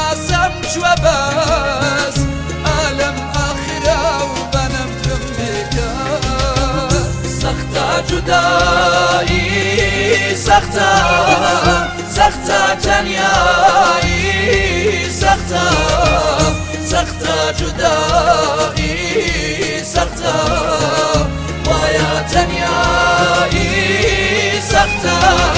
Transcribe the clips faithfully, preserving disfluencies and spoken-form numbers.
هەناسەم چوە بەس ئالەم ئاخرە و بەنەمتم بێکە سەختە جودایی سەختە سەختە تەنیایی سەختە سەختە جودایی سەختە وایە تەنیایی سەختە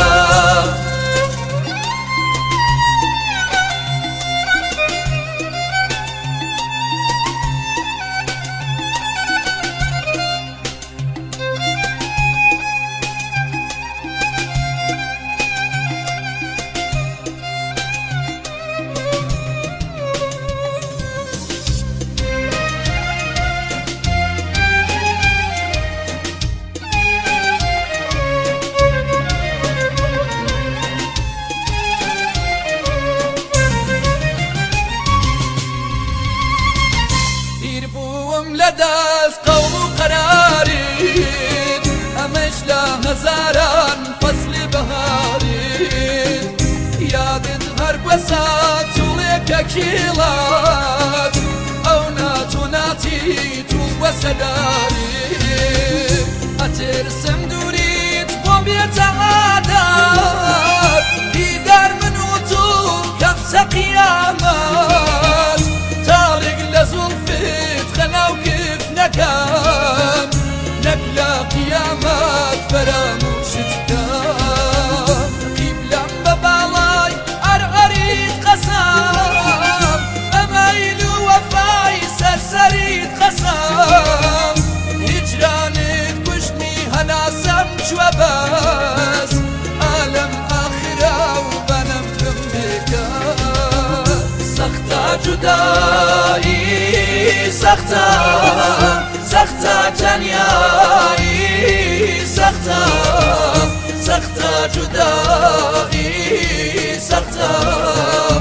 لدەست قەوڵ و قەرارید ئەمەش لە هەزاران فەسلی بەهارید یادت هەر بەسە توڵێکە کیڵات ئەو نات و ناتی توڵ وەسەدارید ئەترسم دووریت بۆ بێتە عادات دیدار من و تو کەمسە قیامەت تاڵێک لە زوڵفت خەناو نەکەم نەک لە قیامەت فەرامۆشت کەم قیبلەم بە باڵای ئەرئەریت قەسەم ئەمایل و وەفای سەرسەریت قەسەم هیجرانت کوشتنی هەناسەم چوە بەس ئالەم ئاخرە و بەنەمتم بێکە سەختە جودایی سەختە سەختە تەنیایی سەختە سەختە جودایی سەختە